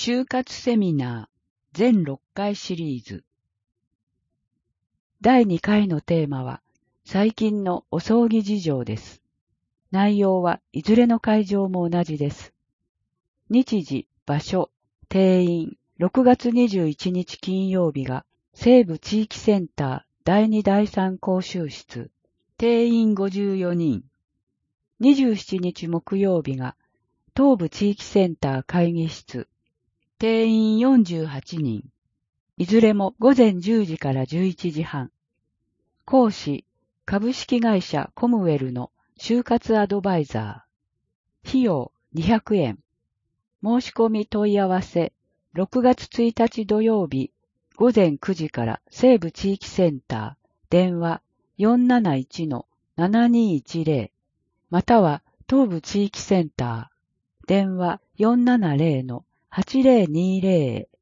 就活セミナー全6回シリーズ。第2回のテーマは最近のお葬儀事情です。内容はいずれの会場も同じです。日時、場所、定員、6月21日金曜日が西部地域センター第2第3講習室、定員54人。27日木曜日が東部地域センター会議室、定員48人。いずれも午前10時から11時半。講師、株式会社コムウェルの就活アドバイザー。費用200円。申し込み問い合わせ、6月1日土曜日午前9時から西部地域センター、電話 471-7210 または東部地域センター、電話 470-8020へ。